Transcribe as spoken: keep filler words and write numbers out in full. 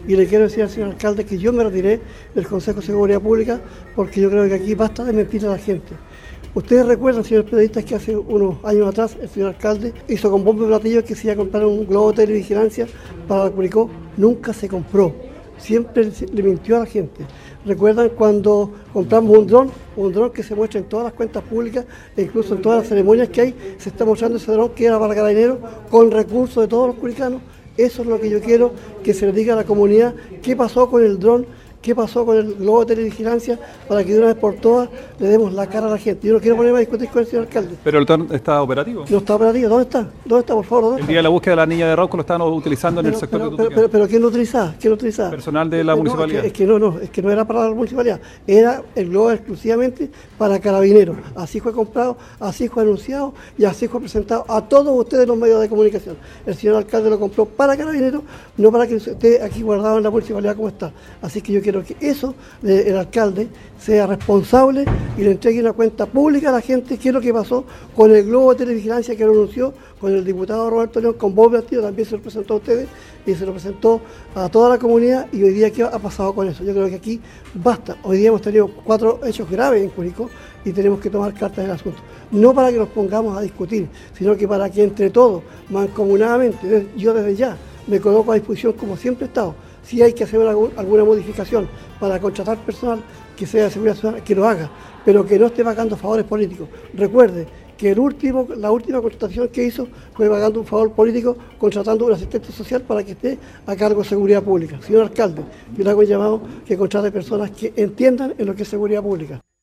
Y le quiero decir al señor alcalde que yo me retiré del Consejo de Seguridad Pública porque yo creo que aquí basta de mentir a la gente. Ustedes recuerdan, señores periodistas, que hace unos años atrás el señor alcalde hizo con bombo y platillo que se iba a comprar un globo de televigilancia para Curicó. Nunca se compró. Siempre le mintió a la gente. ¿Recuerdan cuando compramos un dron? Un dron que se muestra en todas las cuentas públicas e incluso en todas las ceremonias que hay, se está mostrando ese dron que era para Carabineros con recursos de todos los curicanos. Eso es lo que yo quiero que se le diga a la comunidad, qué pasó con el dron, qué pasó con el globo de televigilancia, para que de una vez por todas le demos la cara a la gente. Yo no quiero ponerme a discutir con el señor alcalde. ¿Pero el dron está operativo? No está operativo. ¿Dónde está? ¿Dónde está, por favor? ¿Dónde el está? día de la búsqueda de la niña de Rauco lo estaban utilizando pero, en el sector pero, de pero, pero, pero ¿quién lo utilizaba? ¿Quién lo utilizaba? Personal de la no, municipalidad. Es que, es que no, no, es que no era para la municipalidad, era el globo exclusivamente para Carabineros. Así fue comprado, así fue anunciado y así fue presentado a todos ustedes los medios de comunicación. El señor alcalde lo compró para Carabineros, no para que esté aquí guardado en la municipalidad como está. Así que yo quiero que eso, el alcalde, sea responsable y le entregue una cuenta pública a la gente qué es lo que pasó con el globo de televigilancia que lo anunció con el diputado Roberto León, con Bob Castillo, también se lo presentó a ustedes y se lo presentó a toda la comunidad. Y hoy día, ¿qué ha pasado con eso? Yo creo que aquí basta. Hoy día hemos tenido cuatro hechos graves en Curicó y tenemos que tomar cartas en el asunto. No para que nos pongamos a discutir, sino que para que entre todos, mancomunadamente, yo desde ya me coloco a disposición como siempre he estado. Si hay que hacer alguna modificación para contratar personal que sea de seguridad ciudadana, que lo haga, pero que no esté pagando favores políticos. Recuerde que el último, la última contratación que hizo fue pagando un favor político, contratando un asistente social para que esté a cargo de seguridad pública. Señor alcalde, yo le hago un llamado que contrate personas que entiendan en lo que es seguridad pública.